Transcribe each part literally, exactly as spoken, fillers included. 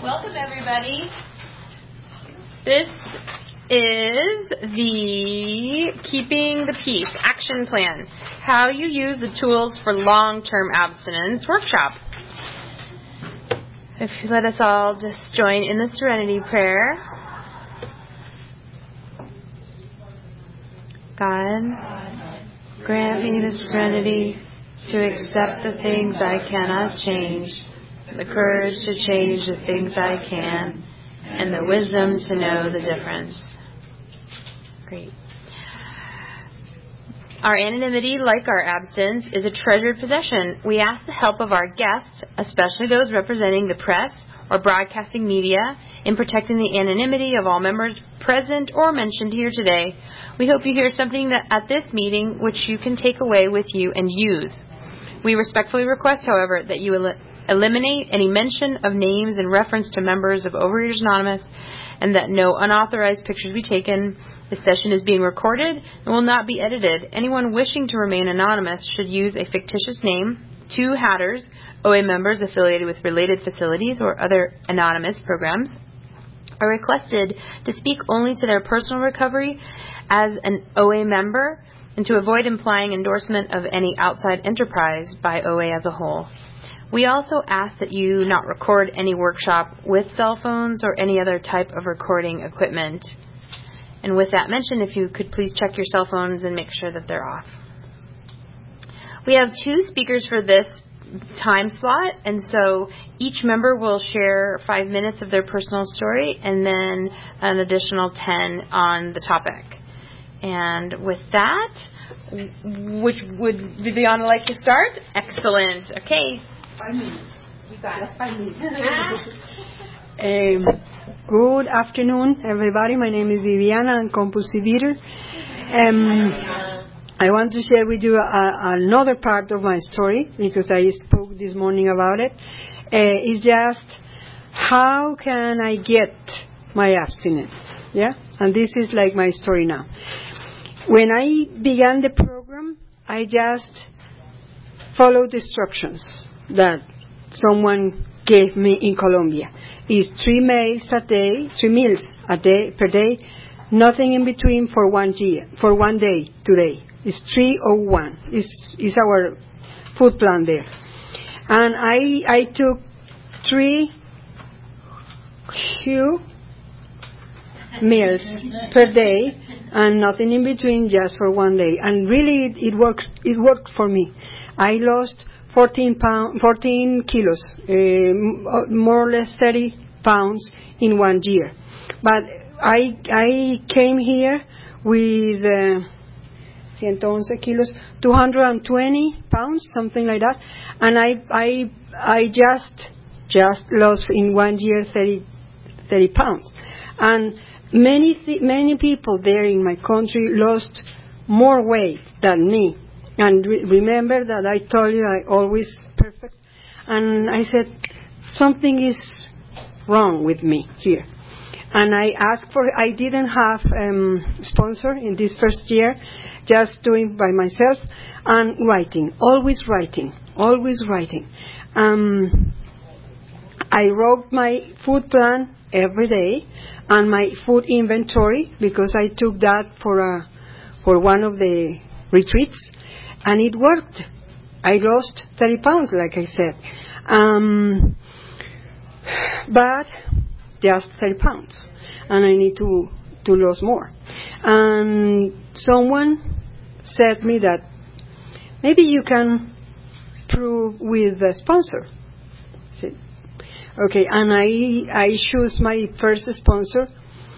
Welcome, everybody. This is the Keeping the Peace Action Plan, how you use the tools for long-term abstinence workshop. If you let us all just join in the Serenity Prayer. God, grant me the serenity to accept the things I cannot change, the courage to change the things I can, and the wisdom to know the difference. Great. Our anonymity, like our abstinence, is a treasured possession. We ask the help of our guests, especially those representing the press or broadcasting media, in protecting the anonymity of all members present or mentioned here today. We hope you hear something that at this meeting which you can take away with you and use. We respectfully request, however, that you el- eliminate any mention of names in reference to members of Overeaters Anonymous, and that no unauthorized pictures be taken. This session is being recorded and will not be edited. Anyone wishing to remain anonymous should use a fictitious name. Two Hatters, O A members affiliated with related facilities or other anonymous programs, are requested to speak only to their personal recovery as an O A member and to avoid implying endorsement of any outside enterprise by O A as a whole. We also ask that you not record any workshop with cell phones or any other type of recording equipment. And with that mentioned, if you could please check your cell phones and make sure that they're off. We have two speakers for this time slot, and so each member will share five minutes of their personal story and then an additional ten on the topic. And with that, which would Viviana like to start? Excellent. Okay. Five minutes. You got it. Five minutes. um, good afternoon, everybody. My name is Viviana. I'm compulsive eater. Um, I want to share with you a, another part of my story because I spoke this morning about it. Uh, it's just how can I get my abstinence? Yeah, and this is like my story now. When I began the program, I just followed the instructions that someone gave me in Colombia. It's three meals a day, three meals a day per day, nothing in between for one year, for one day today. It's three oh one. It's, it's our food plan there. And I I took three few meals per day and nothing in between, just for one day. And really, it, it worked. It worked for me. I lost fourteen pound, fourteen kilos, uh, more or less thirty pounds in one year. But I I came here with uh, one hundred eleven kilos, two hundred twenty pounds, something like that, and I I I just just lost in one year thirty, thirty pounds, and many th- many people there in my country lost more weight than me. And re- remember that I told you I always perfect, and I said something is wrong with me here. And I asked for, I didn't have um, sponsor in this first year, just doing by myself and writing, always writing, always writing. Um, I wrote my food plan every day and my food inventory because I took that for a, for one of the retreats, and it worked. I lost thirty pounds, like I said, um, but just thirty pounds, and I need to to lose more. And someone said me that maybe you can prove with a sponsor. I said, okay, and I I choose my first sponsor.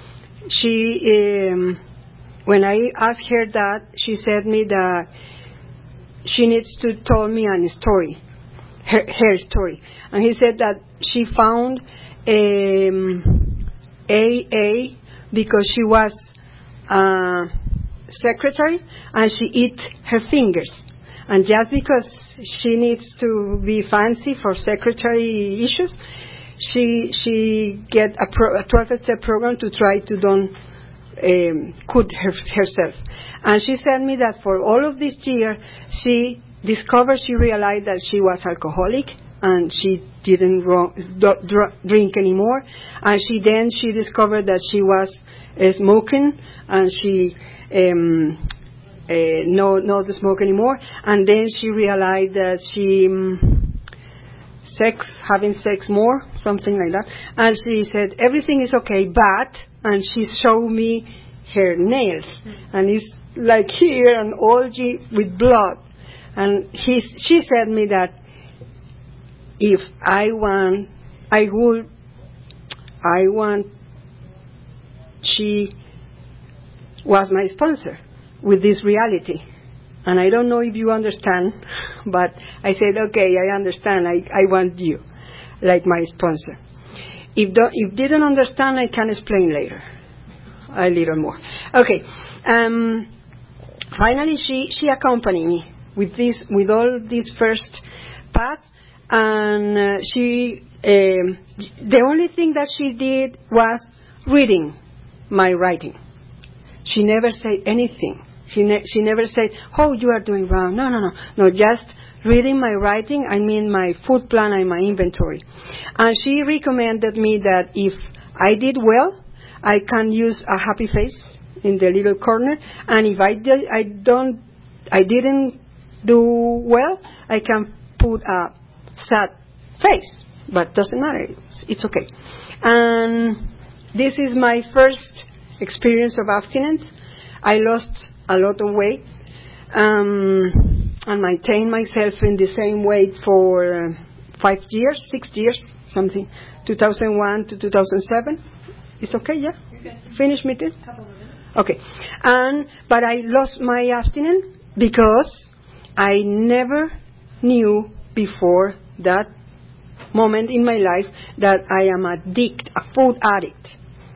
She um, when I asked her that, she said me that she needs to tell me a story, her, her story, and he said that she found um, A A because she was uh, secretary and she eat her fingers, and just because she needs to be fancy for secretary issues, she she get a, pro, a twelve-step program to try to don't um, cut her, herself. And she said me that for all of this year, she discovered, she realized that she was alcoholic, and she didn't ro- do- dr- drink anymore. And she then she discovered that she was uh, smoking, and she um, uh, no not the smoke anymore. And then she realized that she um, sex having sex more, something like that. And she said everything is okay, but and she showed me her nails, and it's like here and all G with blood. And he, she said me that if I want, I would, I want, she was my sponsor with this reality. And I don't know if you understand, but I said, okay, I understand, I, I want you, like my sponsor. If don't, if didn't understand, I can explain later, a little more. Okay, um, finally she, she accompanied me with this, with all these first paths. And uh, she, um, the only thing that she did was reading my writing. She never said anything. She ne- she never said, "Oh, you are doing wrong." No, no, no, no. Just reading my writing. I mean, my food plan and my inventory. And she recommended me that if I did well, I can use a happy face in the little corner. And if I did, I don't, I didn't do well, I can put a sad face, but doesn't matter. It's, it's okay. And this is my first experience of abstinence. I lost a lot of weight um, and maintained myself in the same weight for uh, five years, six years, something, two thousand one to two thousand seven. It's okay, yeah? Okay. Finish meeting? Okay. And, but I lost my abstinence because I never knew before that moment in my life that I am addict, a food addict.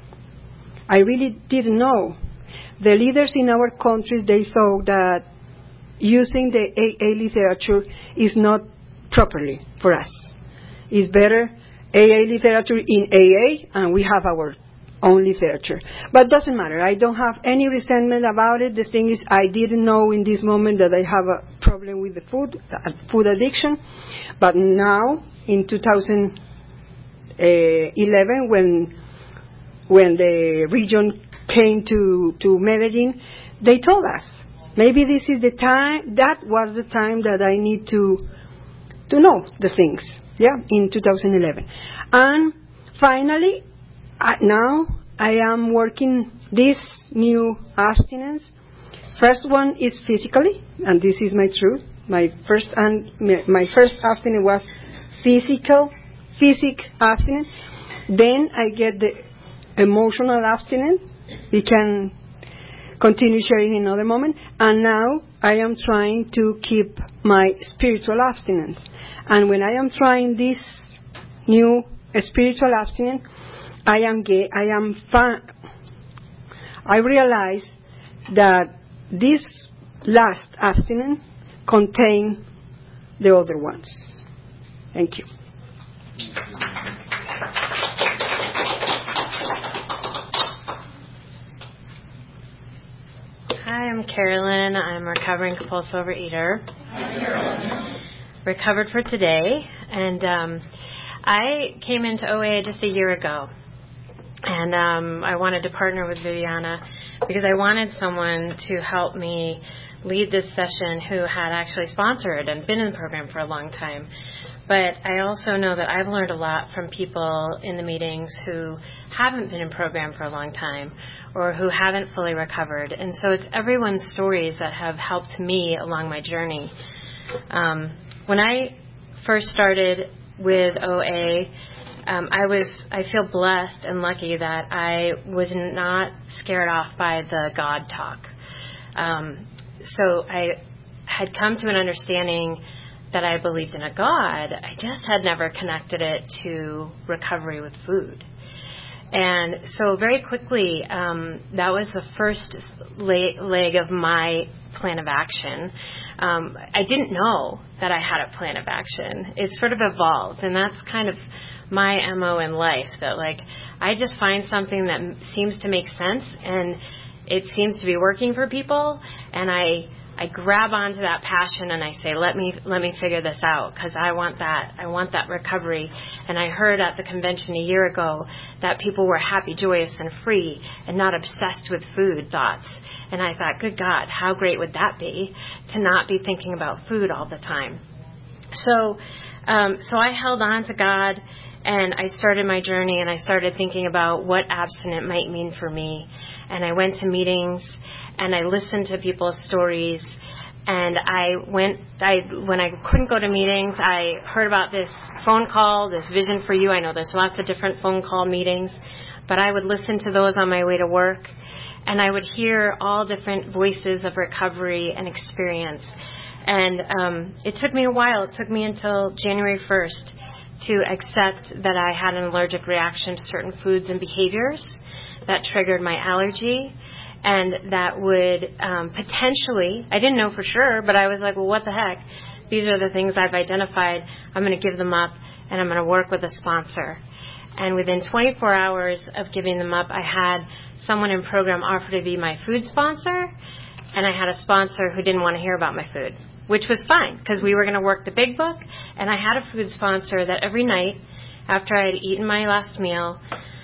I really didn't know. The leaders in our countries, they thought that using the A A literature is not properly for us. It's better A A literature in A A, and we have our own literature. But it doesn't matter. I don't have any resentment about it. The thing is, I didn't know in this moment that I have a problem with the food, uh, food addiction. But now, in two thousand eleven, when when the region came to, to Medellin, they told us, maybe this is the time, that was the time that I need to to know the things, yeah, in two thousand eleven. And finally, I, now I am working this new abstinence. First one is physically, and this is my truth. My first and my first abstinence was physical, physic abstinence. Then I get the emotional abstinence. We can continue sharing in another moment. And now I am trying to keep my spiritual abstinence. And when I am trying this new spiritual abstinence, I am gay. I am fa- I realize that this last abstinence contains the other ones. Thank you. Hi, I'm Carolyn. I'm a recovering compulsive overeater. Hi, Carolyn. Recovered for today, and um, I came into O A just a year ago, and um, I wanted to partner with Viviana because I wanted someone to help me lead this session who had actually sponsored and been in the program for a long time. But I also know that I've learned a lot from people in the meetings who haven't been in program for a long time or who haven't fully recovered. And so it's everyone's stories that have helped me along my journey. Um, when I first started with O A, um, I was I feel blessed and lucky that I was not scared off by the God talk. Um, so I had come to an understanding that I believed in a God. I just had never connected it to recovery with food. And so very quickly, um, that was the first la- leg of my plan of action. Um, I didn't know that I had a plan of action. It sort of evolved, and that's kind of my M O in life, that like I just find something that seems to make sense, and it seems to be working for people, and I I I grab onto that passion and I say, let me let me figure this out, because I want that. I want that recovery. And I heard at the convention a year ago that people were happy, joyous, and free and not obsessed with food thoughts. And I thought, good God, how great would that be to not be thinking about food all the time. So, um, so I held on to God, and I started my journey, and I started thinking about what abstinent might mean for me. And I went to meetings, and I listened to people's stories, and I went, I when I couldn't go to meetings, I heard about this phone call, this Vision for You. I know there's lots of different phone call meetings, but I would listen to those on my way to work, and I would hear all different voices of recovery and experience. And um, it took me a while. It took me until January first to accept that I had an allergic reaction to certain foods and behaviors that triggered my allergy, and that would um, potentially, I didn't know for sure, but I was like, well, what the heck? These are the things I've identified. I'm going to give them up, and I'm going to work with a sponsor. And within twenty-four hours of giving them up, I had someone in program offer to be my food sponsor, and I had a sponsor who didn't want to hear about my food, which was fine, because we were going to work the big book. And I had a food sponsor that every night after I had eaten my last meal,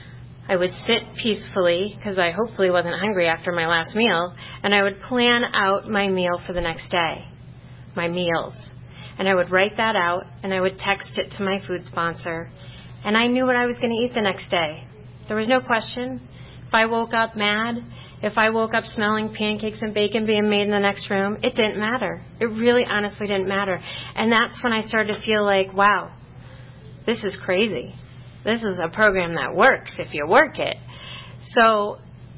I would sit peacefully, because I hopefully wasn't hungry after my last meal, and I would plan out my meal for the next day, my meals. And I would write that out, and I would text it to my food sponsor, and I knew what I was going to eat the next day. There was no question. If I woke up mad, if I woke up smelling pancakes and bacon being made in the next room, it didn't matter. It really honestly didn't matter. And that's when I started to feel like, wow, this is crazy. This is a program that works if you work it. So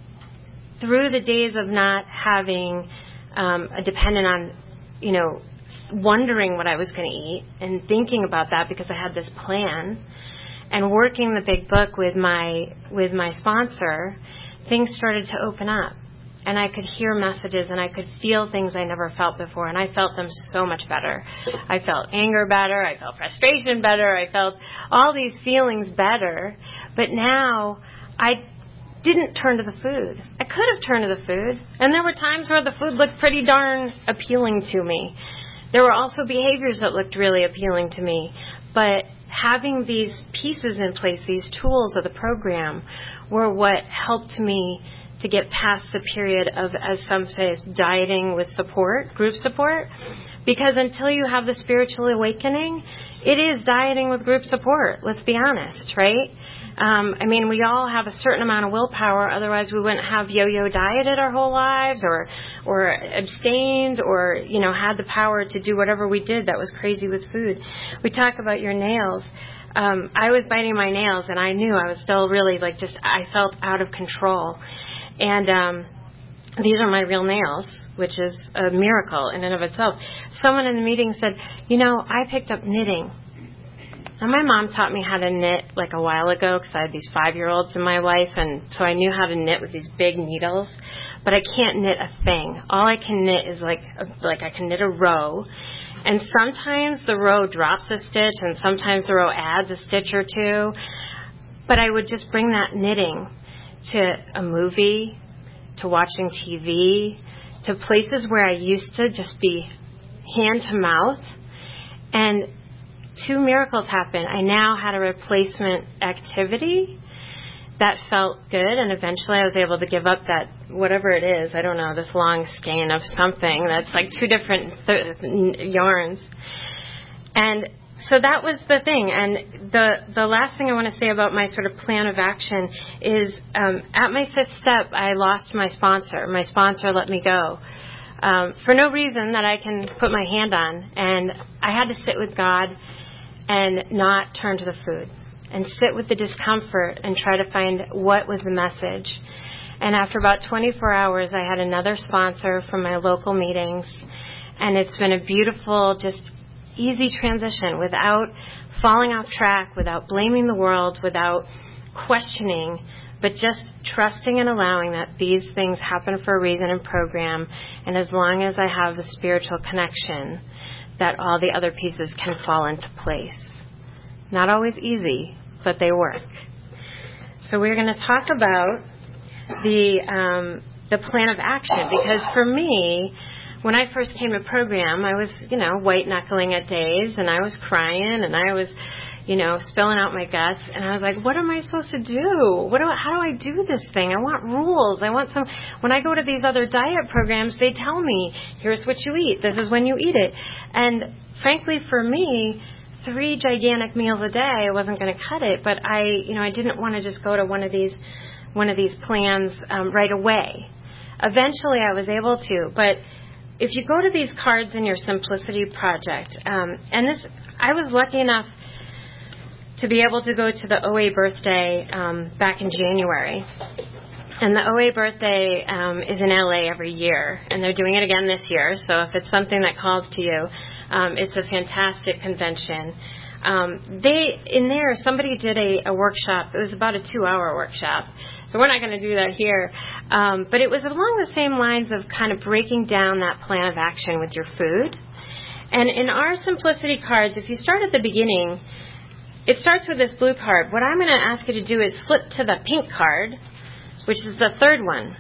through the days of not having um, a dependent on, you know, wondering what I was going to eat and thinking about that because I had this plan, and working the big book with my with my sponsor, things started to open up. And I could hear messages, and I could feel things I never felt before, and I felt them so much better. I felt anger better, I felt frustration better, I felt all these feelings better. But now I didn't turn to the food. I could have turned to the food, and there were times where the food looked pretty darn appealing to me. There were also behaviors that looked really appealing to me. But having these pieces in place, these tools of the program, were what helped me to get past the period of, as some say, dieting with support, group support. Because until you have the spiritual awakening, it is dieting with group support, let's be honest, right? Um, I mean, we all have a certain amount of willpower, otherwise we wouldn't have yo-yo dieted our whole lives, or or abstained, or, you know, had the power to do whatever we did that was crazy with food. We talk about your nails. Um, I was biting my nails, and I knew I was still really, like, just, I felt out of control. And um, these are my real nails, which is a miracle in and of itself. Someone in the meeting said, you know, I picked up knitting. And my mom taught me how to knit like a while ago, because I had these five-year-olds in my life, and so I knew how to knit with these big needles. But I can't knit a thing. All I can knit is like a, like I can knit a row. And sometimes the row drops a stitch, and sometimes the row adds a stitch or two. But I would just bring that knitting to a movie, to watching T V, to places where I used to just be hand to mouth. And two miracles happened. I now had a replacement activity that felt good, and eventually I was able to give up that, whatever it is, I don't know, this long skein of something that's like two different th- yarns. And so that was the thing. And the the last thing I want to say about my sort of plan of action is um, at my fifth step, I lost my sponsor. My sponsor let me go um, for no reason that I can put my hand on. And I had to sit with God and not turn to the food, and sit with the discomfort and try to find what was the message. And after about twenty-four hours, I had another sponsor from my local meetings, and it's been a beautiful, just easy transition without falling off track, without blaming the world, without questioning, but just trusting and allowing that these things happen for a reason and program, and as long as I have the spiritual connection, that all the other pieces can fall into place. Not always easy, but they work. So we're going to talk about the um, the plan of action, because for me, when I first came to program, I was, you know, white-knuckling at days, and I was crying, and I was, you know, spilling out my guts, and I was like, what am I supposed to do? What do I, how do I do this thing? I want rules. I want some, when I go to these other diet programs, they tell me, here's what you eat. This is when you eat it. And frankly, for me, three gigantic meals a day, I wasn't going to cut it, but I, you know, I didn't want to just go to one of these, one of these plans um, right away. Eventually, I was able to, but if you go to these cards in your Simplicity Project, um, and this, I was lucky enough to be able to go to the O A birthday um, back in January. And the O A birthday um, is in L A every year, and they're doing it again this year. So if it's something that calls to you, um, it's a fantastic convention. Um, they in there, somebody did a, a workshop. It was about a two-hour workshop. So we're not going to do that here. Um, but it was along the same lines of kind of breaking down that plan of action with your food. And in our Simplicity cards, if you start at the beginning, it starts with this blue card. What I'm going to ask you to do is flip to the pink card, which is the third one.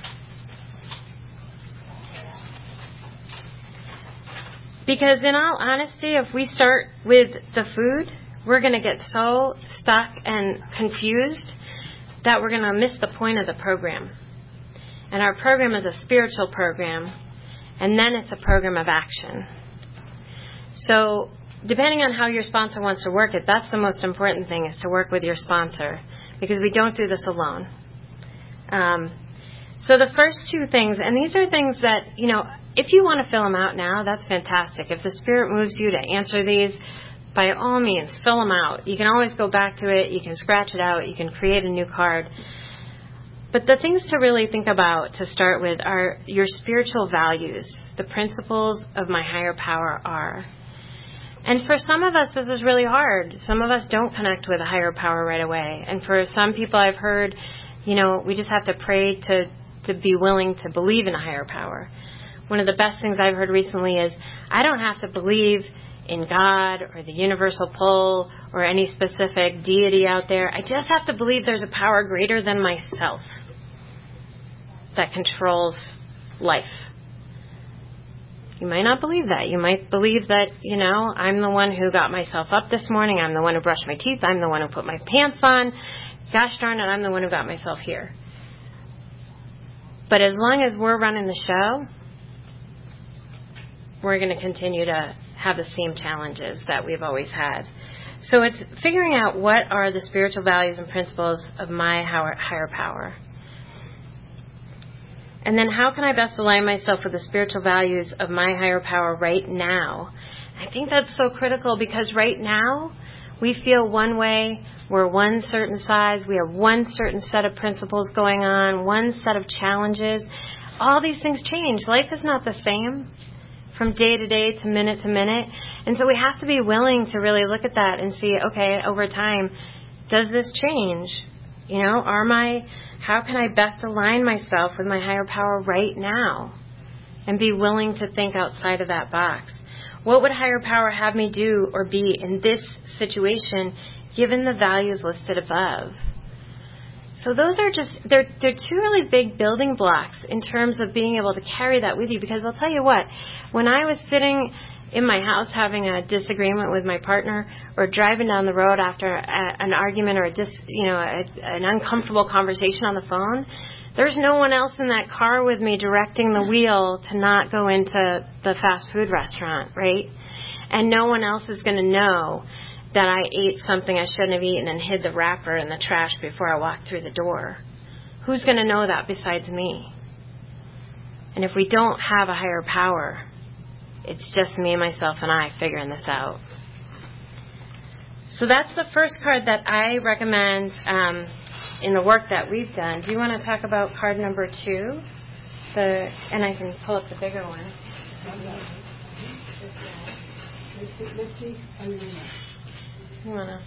Because in all honesty, if we start with the food, we're going to get so stuck and confused that we're going to miss the point of the program. And our program is a spiritual program, and then it's a program of action. So depending on how your sponsor wants to work it, that's the most important thing, is to work with your sponsor, because we don't do this alone. Um, so the first two things, and these are things that, you know, if you want to fill them out now, that's fantastic. If the Spirit moves you to answer these, by all means, fill them out. You can always go back to it. You can scratch it out. You can create a new card. But the things to really think about to start with are your spiritual values. The principles of my higher power are. And for some of us, this is really hard. Some of us don't connect with a higher power right away. And for some people, I've heard, you know, we just have to pray to, to be willing to believe in a higher power. One of the best things I've heard recently is, I don't have to believe in God or the universal pull or any specific deity out there. I just have to believe there's a power greater than myself that controls life. You might not believe that. You might believe that, you know, I'm the one who got myself up this morning. I'm the one who brushed my teeth. I'm the one who put my pants on. Gosh darn it, I'm the one who got myself here. But as long as we're running the show, we're going to continue to have the same challenges that we've always had. So it's figuring out what are the spiritual values and principles of my higher power. And then how can I best align myself with the spiritual values of my higher power right now? I think that's so critical, because right now we feel one way, we're one certain size, we have one certain set of principles going on, one set of challenges. All these things change. Life is not the same from day to day to minute to minute. And so we have to be willing to really look at that and see, okay, over time, does this change? You know, are my, how can I best align myself with my higher power right now? And be willing to think outside of that box. What would higher power have me do or be in this situation, given the values listed above? So those are just, they're, they're two really big building blocks in terms of being able to carry that with you. Because I'll tell you what, when I was sitting in my house having a disagreement with my partner, or driving down the road after a, an argument or a dis, you know, a, an uncomfortable conversation on the phone, there's no one else in that car with me directing the wheel to not go into the fast food restaurant, right? And no one else is going to know that I ate something I shouldn't have eaten and hid the wrapper in the trash before I walked through the door. Who's going to know that besides me? And if we don't have a higher power, it's just me, myself, and I figuring this out. So that's the first card that I recommend um, in the work that we've done. Do you want to talk about card number two? The and I can pull up the bigger one. Let's see. You wanna?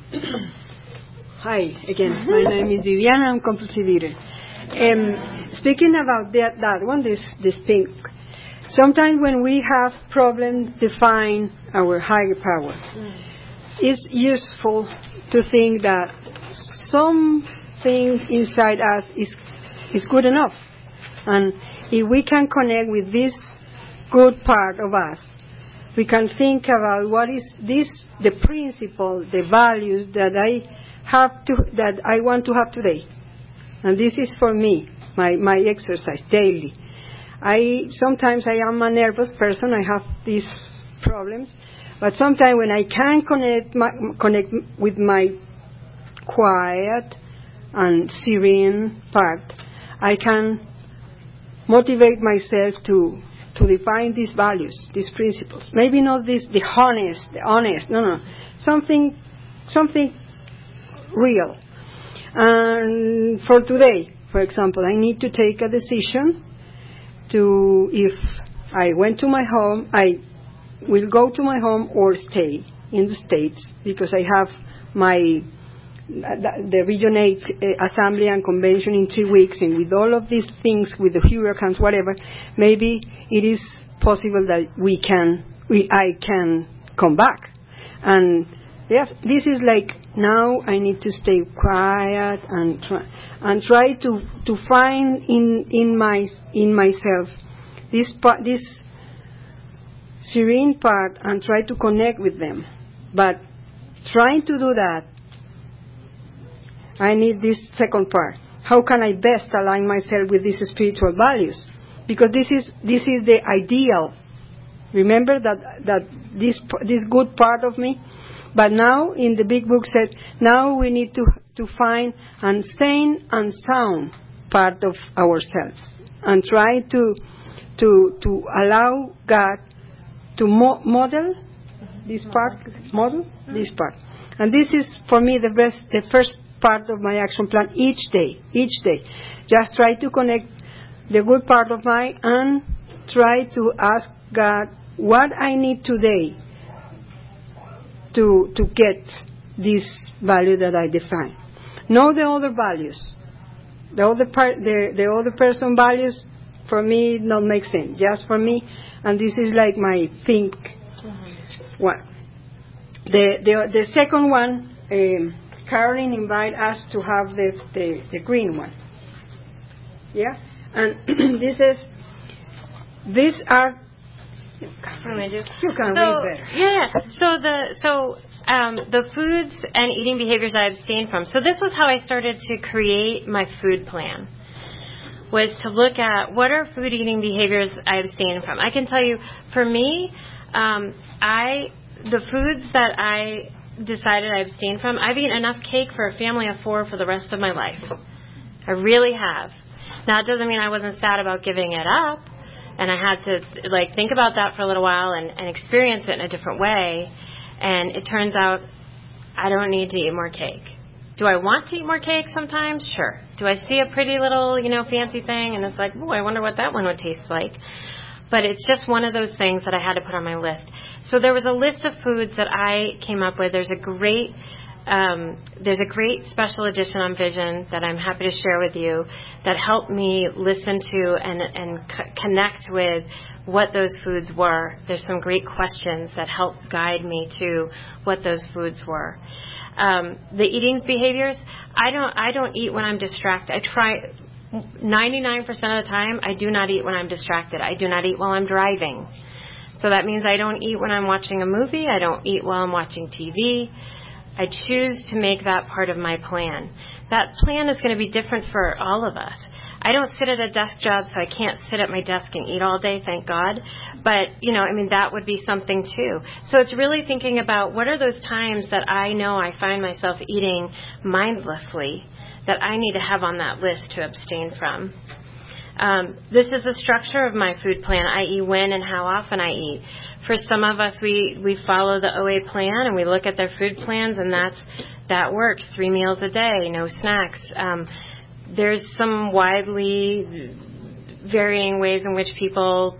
Hi again. My name is Viviana. I'm compulsive eater. Um, speaking about that, that one, this this pink. Sometimes when we have problems define our higher power, mm. it's useful to think that something inside us is is good enough, and if we can connect with this good part of us, we can think about what is this, the principle, the values that I have to, that I want to have today. And this is for me, my, my exercise daily. I, sometimes I am a nervous person, I have these problems, but sometimes when I can connect, my, connect with my quiet and serene part, I can motivate myself to to define these values, these principles. Maybe not this, the honest, the honest, no, no. Something, something real. And for today, for example, I need to take a decision to, if I went to my home, I will go to my home or stay in the States, because I have my the Region eight uh, Assembly and Convention in two weeks, and with all of these things, with the hurricanes, whatever, maybe it is possible that we can, we, I can come back. And yes, this is like, now I need to stay quiet and try, and try to, to find in, in my, in myself this part, this serene part, and try to connect with them. But trying to do that, I need this second part. How can I best align myself with these spiritual values? Because this is this is the ideal. Remember that that this this good part of me. But now in the big book said, now we need to to find a sane and sound part of ourselves, and try to to to allow God to mo- model this part, model this part. And this is for me the best, the first part of my action plan each day, each day. Just try to connect the good part of mine and try to ask God what I need today to to get this value that I define. Know the other values. The other part, the the other person values, for me not make sense. Just for me, and this is like my think one. The the the second one. Um, Caroline invited us to have the, the, the green one. Yeah? And this is, these are, you can read so, better. Yeah, so the, so, um, the foods and eating behaviors I abstain from. So this was how I started to create my food plan, was to look at what are food eating behaviors I abstain from. I can tell you, for me, um, I, the foods that I decided I abstain from, I've eaten enough cake for a family of four for the rest of my life. I really have. Now, it doesn't mean I wasn't sad about giving it up, and I had to like think about that for a little while and, and experience it in a different way, and it turns out I don't need to eat more cake. Do I want to eat more cake sometimes? Sure. Do I see a pretty little, you know, fancy thing, and it's like, oh, I wonder what that one would taste like? But it's just one of those things that I had to put on my list. So there was a list of foods that I came up with. There's a great, um, there's a great special edition on Vision that I'm happy to share with you that helped me listen to and, and c- connect with what those foods were. There's some great questions that help guide me to what those foods were. Um, the eating behaviors, I don't, I don't eat when I'm distracted. I try. ninety-nine percent of the time, I do not eat when I'm distracted. I do not eat while I'm driving. So that means I don't eat when I'm watching a movie. I don't eat while I'm watching T V. I choose to make that part of my plan. That plan is going to be different for all of us. I don't sit at a desk job, so I can't sit at my desk and eat all day, thank God. But, you know, I mean, that would be something too. So it's really thinking about what are those times that I know I find myself eating mindlessly that I need to have on that list to abstain from. Um, this is the structure of my food plan, that is when and how often I eat. For some of us, we, we follow the O A plan and we look at their food plans, and that's that works. Three meals a day, no snacks. Um, there's some widely varying ways in which people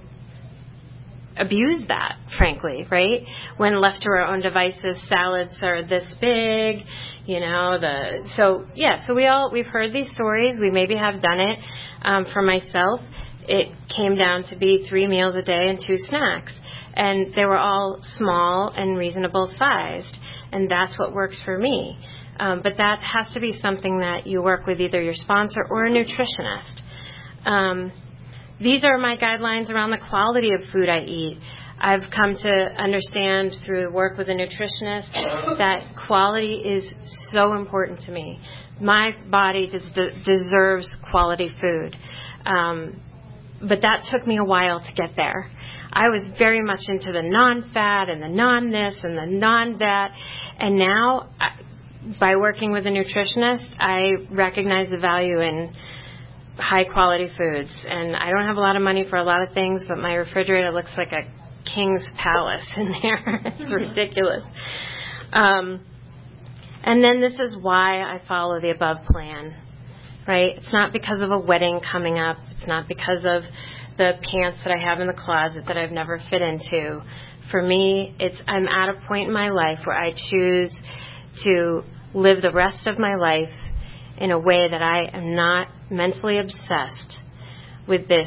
abuse that, frankly, right? When left to our own devices, salads are this big, you know, the, so yeah, so we all, we've heard these stories. We maybe have done it. Um, for myself, it came down to be three meals a day and two snacks. And they were all small and reasonable sized. And that's what works for me. Um, but that has to be something that you work with either your sponsor or a nutritionist. Um, these are my guidelines around the quality of food I eat. I've come to understand through work with a nutritionist that quality is so important to me. My body just de- deserves quality food. Um, but that took me a while to get there. I was very much into the non-fat and the non-this and the non-that. And now, I, by working with a nutritionist, I recognize the value in high-quality foods. And I don't have a lot of money for a lot of things, but my refrigerator looks like a king's palace in there. It's ridiculous. Um, and then this is why I follow the above plan, right? It's not because of a wedding coming up. It's not because of the pants that I have in the closet that I've never fit into. For me, it's I'm at a point in my life where I choose to live the rest of my life in a way that I am not mentally obsessed with this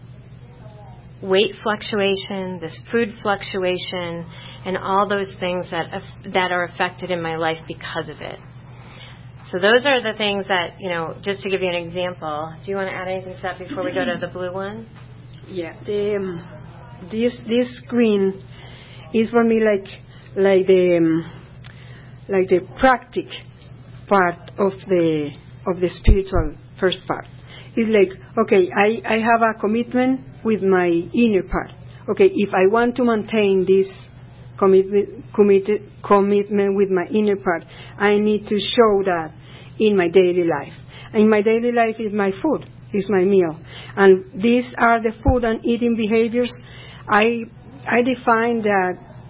weight fluctuation, this food fluctuation, and all those things that that are affected in my life because of it. So those are the things that, you know, just to give you an example. Do you want to add anything to that before we go to the blue one? Yeah. The, um, this this screen is for me like like the um, like the practic part of the of the spiritual first part. It's like, okay, I, I have a commitment with my inner part. Okay, if I want to maintain this commitment, committed, commitment with my inner part, I need to show that in my daily life. In my daily life is my food, is my meal. And these are the food and eating behaviors. I I define that,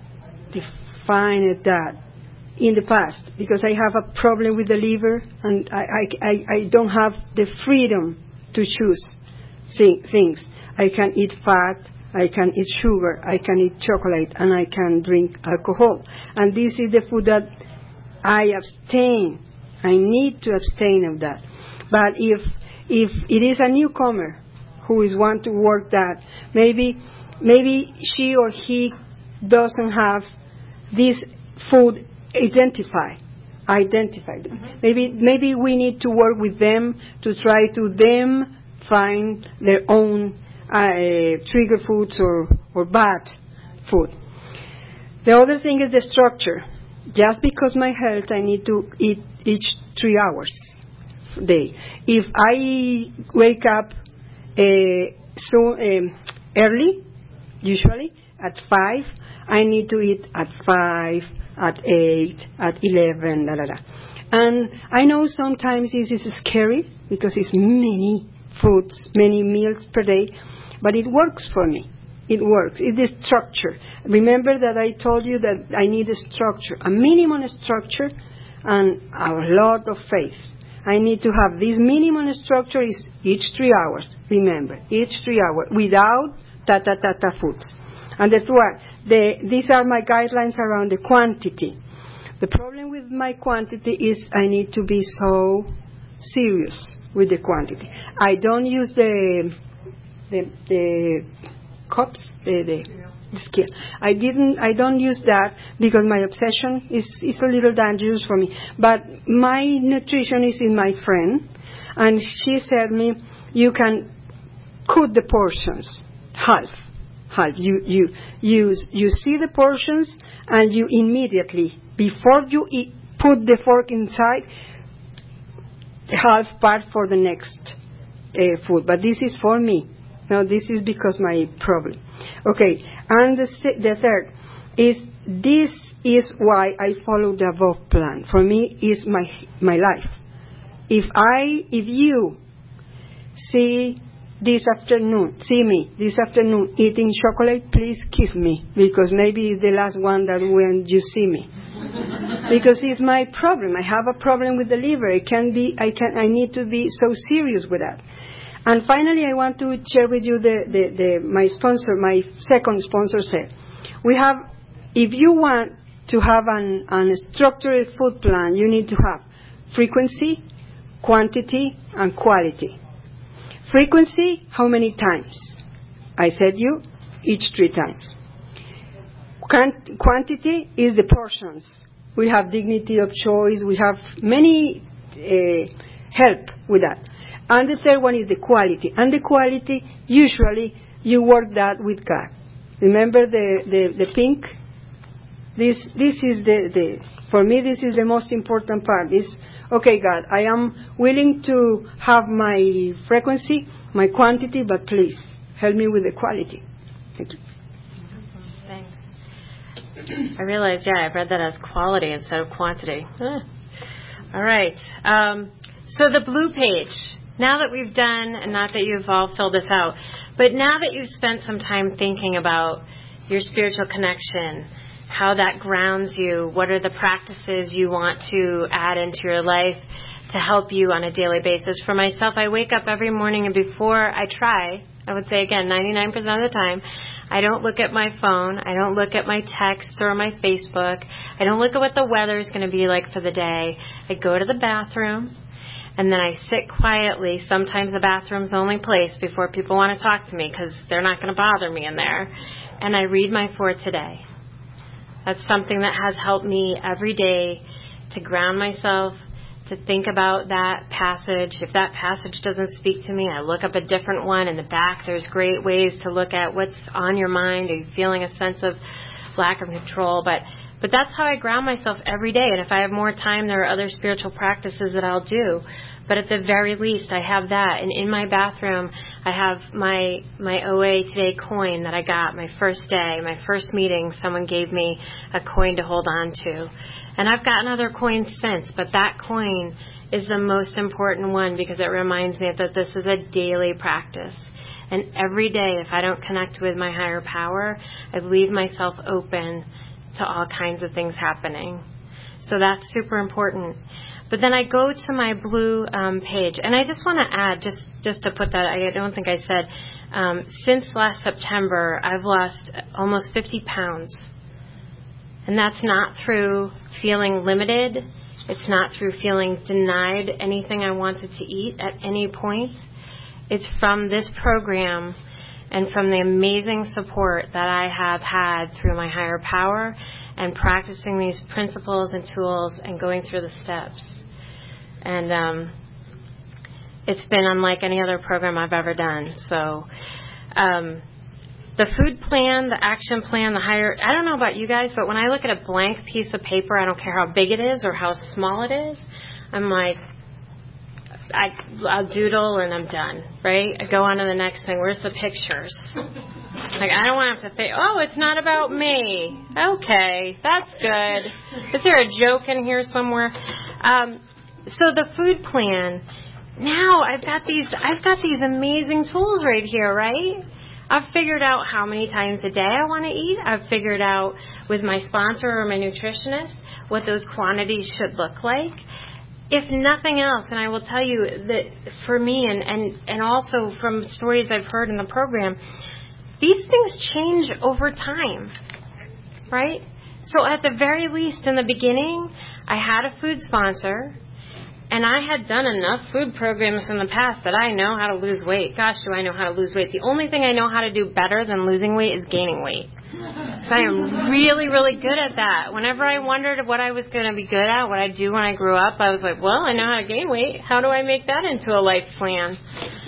define it that in the past, because I have a problem with the liver, and I, I, I, I don't have the freedom to choose things. I can eat fat, I can eat sugar, I can eat chocolate, and I can drink alcohol. And this is the food that I abstain. I need to abstain of that. But if if it is a newcomer who is want to work that, maybe maybe she or he doesn't have this food identified. Identify them. Mm-hmm. Maybe maybe we need to work with them to try to them find their own uh, trigger foods or, or bad food. The other thing is the structure. Just because my health, I need to eat each three hours a day. If I wake up uh, so um, early, usually at five, I need to eat at five. At eight, at eleven, la la la. And I know sometimes this is scary because it's many foods, many meals per day, but it works for me. It works. It is structure. Remember that I told you that I need a structure, a minimum structure, and a lot of faith. I need to have this minimum structure is each three hours. Remember, each three hours without ta ta ta ta foods. And that's why the, these are my guidelines around the quantity. The problem with my quantity is I need to be so serious with the quantity. I don't use the the, the cups, the, the, the scale. I didn't. I don't use that because my obsession is is a little dangerous for me. But my nutritionist is my friend, and she said me, you can cut the portions half. You you you you see the portions, and you immediately, before you eat, put the fork inside, half part for the next uh, food. But this is for me. Now this is because my problem. Okay, and the the third is this is why I follow the above plan. For me, is my my life. If I if you see. This afternoon, see me, this afternoon eating chocolate, please kiss me, because maybe it's the last one that when you see me. Because it's my problem. I have a problem with the liver. I can be, I can, I need to be so serious with that. And finally, I want to share with you the, the, the my sponsor, my second sponsor said, we have, if you want to have an, an structured food plan, you need to have frequency, quantity, and quality. Frequency, how many times? I said you, each three times. Quant- quantity is the portions. We have dignity of choice. We have many uh, help with that. And the third one is the quality. And the quality, usually, you work that with God. Remember the, the, the pink? This this is the, the, for me, this is the most important part. Is, okay, God, I am willing to have my frequency, my quantity, but please, help me with the quality. Thank you. Thanks. I realized, yeah, I read that as quality instead of quantity. Ah. All right. Um, so the blue page, now that we've done, and not that you've all filled this out, but now that you've spent some time thinking about your spiritual connection, how that grounds you, what are the practices you want to add into your life to help you on a daily basis. For myself, I wake up every morning, and before I try, I would say again, ninety-nine percent of the time, I don't look at my phone, I don't look at my texts or my Facebook, I don't look at what the weather is going to be like for the day. I go to the bathroom, and then I sit quietly. Sometimes the bathroom's the only place before people want to talk to me because they're not going to bother me in there. And I read my For Today. That's something that has helped me every day to ground myself, to think about that passage. If that passage doesn't speak to me, I look up a different one. In the back, there's great ways to look at what's on your mind. Are you feeling a sense of lack of control? But but that's how I ground myself every day. And if I have more time, there are other spiritual practices that I'll do. But at the very least, I have that. And in my bathroom, I have my my O A Today coin that I got my first day, my first meeting. Someone gave me a coin to hold on to. And I've gotten other coins since, but that coin is the most important one because it reminds me that this is a daily practice. And every day, if I don't connect with my higher power, I leave myself open to all kinds of things happening. So that's super important. But then I go to my blue um, page, and I just want to add, just, just to put that, I don't think I said, um, since last September, I've lost almost fifty pounds. And that's not through feeling limited. It's not through feeling denied anything I wanted to eat at any point. It's from this program and from the amazing support that I have had through my higher power and practicing these principles and tools and going through the steps. And um, it's been unlike any other program I've ever done. So um, the food plan, the action plan, the higher, I don't know about you guys, but when I look at a blank piece of paper, I don't care how big it is or how small it is, I'm like, I, I'll doodle and I'm done, right? I go on to the next thing. Where's the pictures? Like, I don't want to have to think, oh, it's not about me. Okay, that's good. Is there a joke in here somewhere? Um, so the food plan, now I've got these, I've got these amazing tools right here, right? I've figured out how many times a day I want to eat. I've figured out with my sponsor or my nutritionist what those quantities should look like. If nothing else, and I will tell you that for me and, and, and also from stories I've heard in the program, these things change over time, right? So at the very least in the beginning, I had a food sponsor, and I had done enough food programs in the past that I know how to lose weight. Gosh, do I know how to lose weight. The only thing I know how to do better than losing weight is gaining weight. So I am really, really good at that. Whenever I wondered what I was going to be good at, what I'd do when I grew up, I was like, well, I know how to gain weight. How do I make that into a life plan?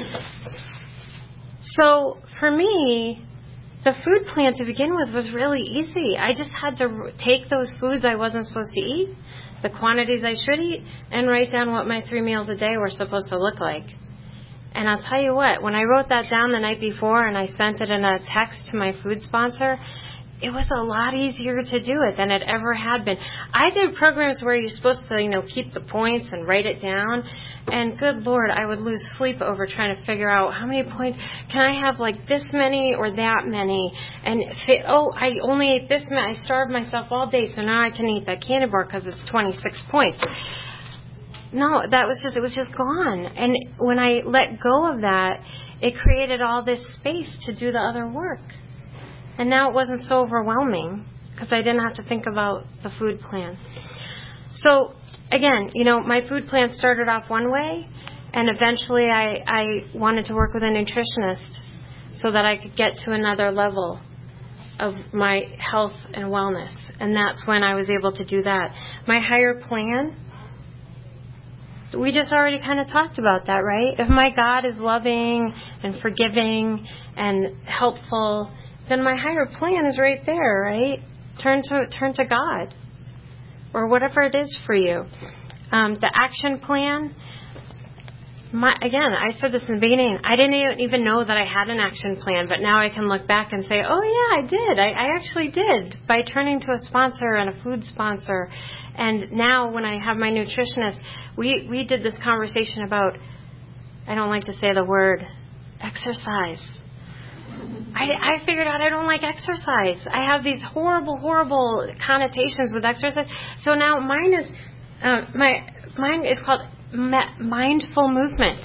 So for me, the food plan to begin with was really easy. I just had to take those foods I wasn't supposed to eat, the quantities I should eat, and write down what my three meals a day were supposed to look like. And I'll tell you what, when I wrote that down the night before and I sent it in a text to my food sponsor, it was a lot easier to do it than it ever had been. I did programs where you're supposed to, you know, keep the points and write it down. And good Lord, I would lose sleep over trying to figure out how many points. Can I have like this many or that many? And fit, oh, I only ate this many. I starved myself all day, so now I can eat that candy bar because it's twenty-six points. No, that was just, it was just gone. And when I let go of that, it created all this space to do the other work. And now it wasn't so overwhelming because I didn't have to think about the food plan. So, again, you know, my food plan started off one way, and eventually I, I wanted to work with a nutritionist so that I could get to another level of my health and wellness. And that's when I was able to do that. My higher plan we just already kind of talked about that, right? If my God is loving and forgiving and helpful, then my higher plan is right there, right? Turn to turn to God or whatever it is for you. Um, the action plan, my, again, I said this in the beginning, I didn't even know that I had an action plan, but now I can look back and say, oh, yeah, I did. I, I actually did by turning to a sponsor and a food sponsor. And now when I have my nutritionist, we, we did this conversation about, I don't like to say the word, exercise. I, I figured out I don't like exercise. I have these horrible, horrible connotations with exercise. So now mine is, uh, my mine is called mindful movement.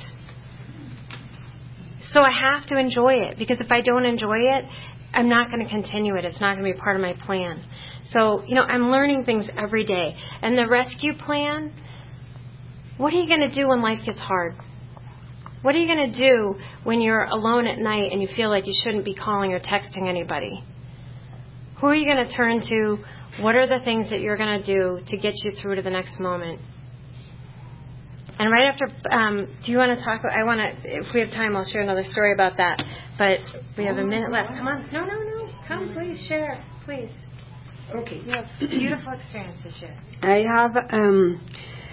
So I have to enjoy it, because if I don't enjoy it, I'm not going to continue it. It's not going to be part of my plan. So, you know, I'm learning things every day. And the rescue plan, what are you going to do when life gets hard? What are you going to do when you're alone at night and you feel like you shouldn't be calling or texting anybody? Who are you going to turn to? What are the things that you're going to do to get you through to the next moment? And right after, um, do you want to talk? I want to, if we have time, I'll share another story about that. But we have a minute left. Come on. No, no, no. Come, please, share. Please. Okay. You have beautiful experience to share. I have, um,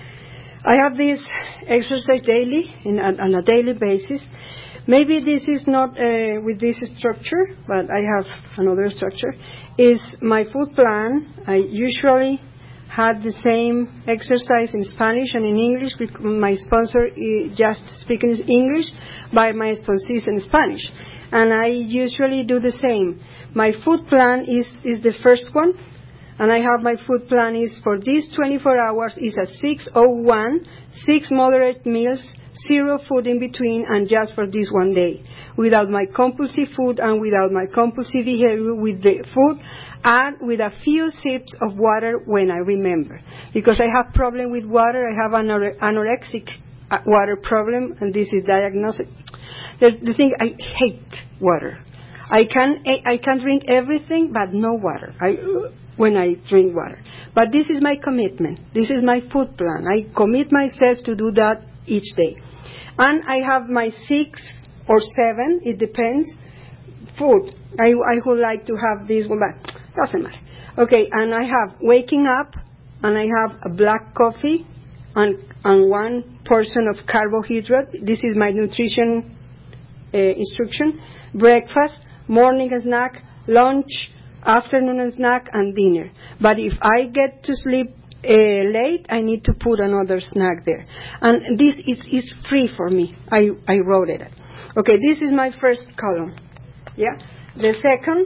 I have this exercise daily, in, on a daily basis. Maybe this is not uh, with this structure, but I have another structure. Is my food plan. I usually had the same exercise in Spanish and in English. My sponsor is just speaking English, but my sponsor is in Spanish. And I usually do the same. My food plan is, is the first one. And I have my food plan is for these twenty-four hours is a six oh one, six moderate meals, zero food in between, and just for this one day. Without my compulsive food and without my compulsive behavior with the food, and with a few sips of water when I remember. Because I have problem with water, I have an anorexic water problem, and this is diagnosed. The, the thing, I hate water. I can I can drink everything, but no water. I when I drink water. But this is my commitment. This is my food plan. I commit myself to do that each day. And I have my six or seven, it depends, food. I, I would like to have this one, but doesn't matter. Okay, and I have waking up, and I have a black coffee, and, and one portion of carbohydrate. This is my nutrition uh, instruction. Breakfast, morning snack, lunch, afternoon snack, and dinner. But if I get to sleep uh, late, I need to put another snack there. And this is, is free for me. I, I wrote it. Okay, this is my first column. Yeah. The second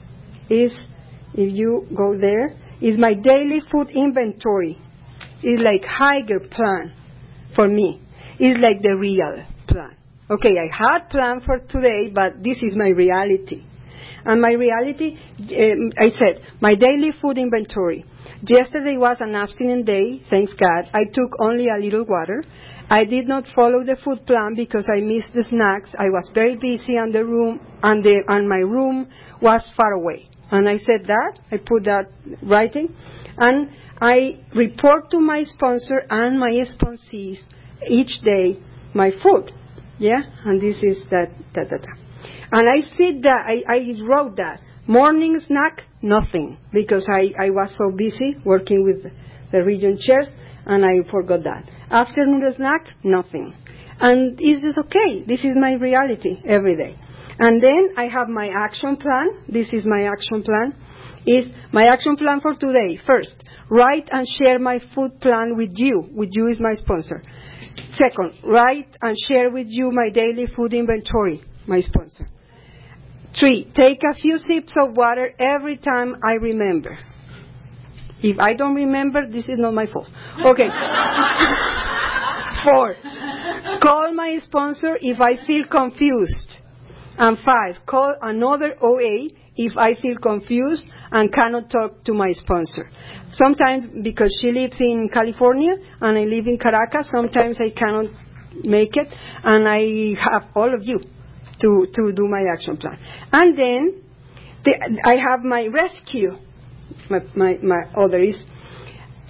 is, if you go there, is my daily food inventory. It's like higher plan for me. It's like the real plan. Okay, I had plan for today, but this is my reality. And my reality, um, I said, my daily food inventory. Yesterday was an abstinent day, thanks God. I took only a little water. I did not follow the food plan because I missed the snacks. I was very busy and the room and the and my room was far away. And I said that, I put that writing, and I report to my sponsor and my sponsees each day my food. Yeah, and this is that, that, that. And I said that, I, I wrote that. Morning snack, nothing, because I, I was so busy working with the region chairs, and I forgot that. Afternoon snack, nothing. And it is okay. This is my reality every day. And then I have my action plan. This is my action plan. Is my action plan for today. First, write and share my food plan with you. With you is my sponsor. Second, write and share with you my daily food inventory, my sponsor. Three, take a few sips of water every time I remember. If I don't remember, this is not my fault. Okay. Four, call my sponsor if I feel confused. And five, call another O A if I feel confused and cannot talk to my sponsor. Sometimes, because she lives in California and I live in Caracas, sometimes I cannot make it, and I have all of you to, to do my action plan. And then the, I have my rescue. My, my, my other is,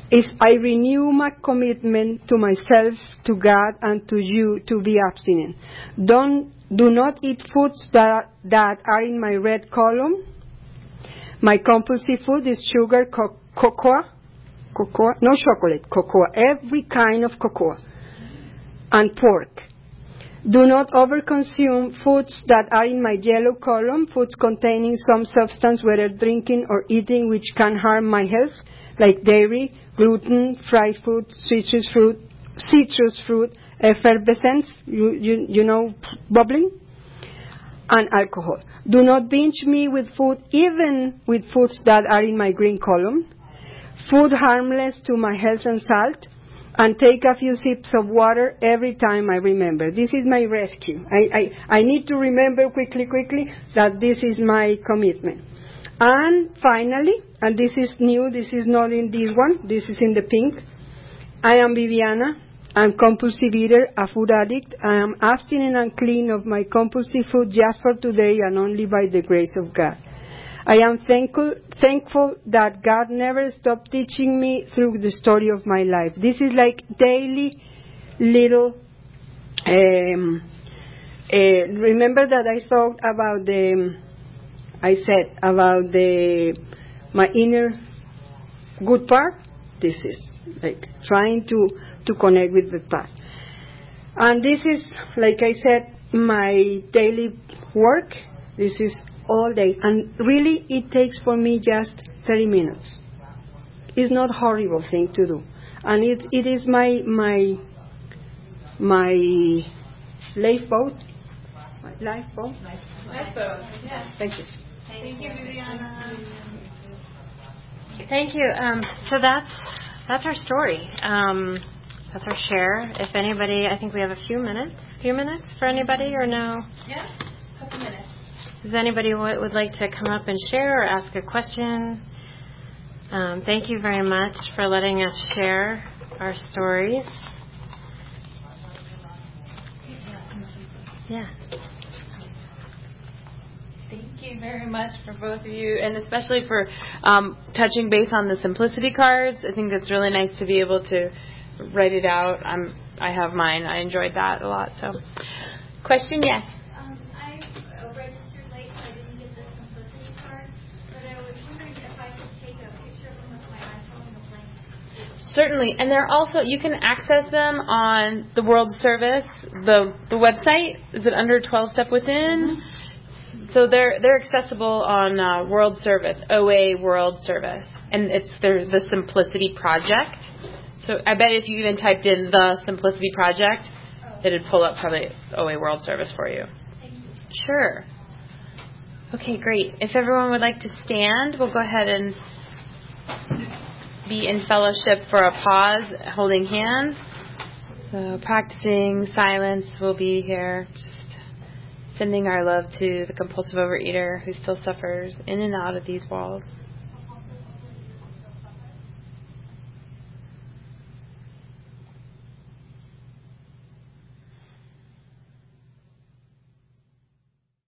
is I renew my commitment to myself, to God, and to you to be abstinent. Don't, do not eat foods that, that are in my red column. My compulsive food is sugar, co- cocoa, cocoa, no chocolate, cocoa, every kind of cocoa, and pork. Do not overconsume foods that are in my yellow column, foods containing some substance, whether drinking or eating, which can harm my health, like dairy, gluten, fried food, citrus fruit, citrus fruit, effervescence, you, you, you know, bubbling, and alcohol. Do not binge me with food, even with foods that are in my green column. Food harmless to my health and salt, and take a few sips of water every time I remember. This is my rescue. I, I, I need to remember quickly, quickly that this is my commitment. And finally, and this is new, this is not in this one, this is in the pink, I am Viviana. I'm compulsive eater, a food addict. I am abstinent and clean of my compulsive food just for today and only by the grace of God. I am thankful, thankful that God never stopped teaching me through the story of my life. This is like daily little... Um, uh, remember that I thought about the... I said about the my inner good part. This is like trying to, to connect with the past. And this is, like I said, my daily work. This is all day. And really, it takes for me just thirty minutes. It's not a horrible thing to do. And it, it is my, my, my lifeboat. My lifeboat? Lifeboat, yeah. Thank you. Thank you, Viviana. Thank you. Um, so that's that's our story. Um, that's our share. If anybody, I think we have a few minutes. Few minutes for anybody, or no? Yeah, a couple minutes. Does anybody w- would like to come up and share or ask a question? Um, thank you very much for letting us share our stories. Yeah. Thank you very much for both of you, and especially for um, touching base on the simplicity cards. I think it's really nice to be able to write it out. I'm, I have mine. I enjoyed that a lot. So, question, yes? Um, I uh, registered late, so I didn't get the simplicity card, but I was wondering if I could take a picture of them with my iPhone and blank. Certainly, and they're also, you can access them on the World Service, the the website. Is it under twelve Step Within? Mm-hmm. So they're they're accessible on uh, World Service, O A World Service, and it's there's the Simplicity Project. So I bet if you even typed in the Simplicity Project, it'd pull up probably O A World Service for you. Thank you. Sure. Okay, great. If everyone would like to stand, we'll go ahead and be in fellowship for a pause, holding hands. So practicing silence, we'll be here. Just sending our love to the compulsive overeater who still suffers in and out of these walls.